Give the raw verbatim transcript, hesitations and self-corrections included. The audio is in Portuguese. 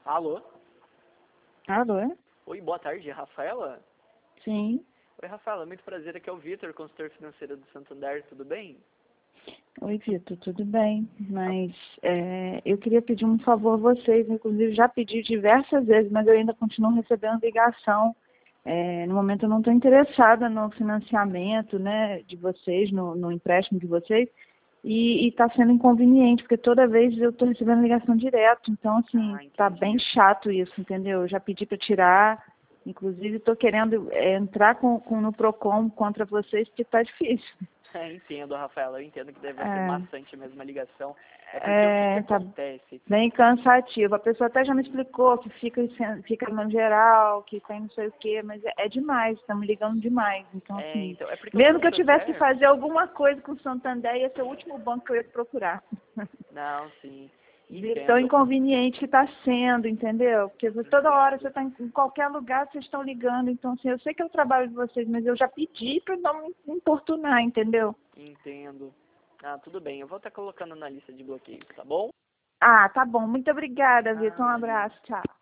Alô? Alô? Oi, boa tarde, Rafaela? Sim. Oi, Rafaela, muito prazer, aqui é o Vitor, consultor financeiro do Santander, tudo bem? Oi, Vitor, tudo bem? Mas é, eu queria pedir um favor a vocês, inclusive já pedi diversas vezes, mas eu ainda continuo recebendo ligação. É, no momento eu não estou interessada no financiamento, né, de vocês, no, no empréstimo de vocês, e está sendo inconveniente, porque toda vez eu estou recebendo ligação direto, então assim, Ah, está entendi. bem chato isso, entendeu? Eu já pedi para tirar, inclusive estou querendo é, entrar com, com, no PROCON contra vocês, porque está difícil. É, entendo, Rafaela, eu entendo que deve ser É, maçante mesmo a ligação. É porque o que que é, tá acontece? bem cansativo. A pessoa até já me explicou que fica, fica no geral, que tem não sei o quê, mas é, é demais, estão me ligando demais. Então, É, assim, então, é porque o mesmo que eu tivesse que Santander... fazer alguma coisa com o Santander, ia ser o último banco que eu ia procurar. Não, sim, De tão entendo, inconveniente que está sendo, entendeu? Porque toda hora entendo, você está em, em qualquer lugar, vocês estão ligando. Então, assim, eu sei que é o trabalho de vocês, mas eu já pedi para não me importunar, entendeu? entendo. Ah, tudo bem, eu vou estar colocando na lista de bloqueios, tá bom? Ah, tá bom. Muito obrigada, Vitor. Um Ah, abraço. Tchau.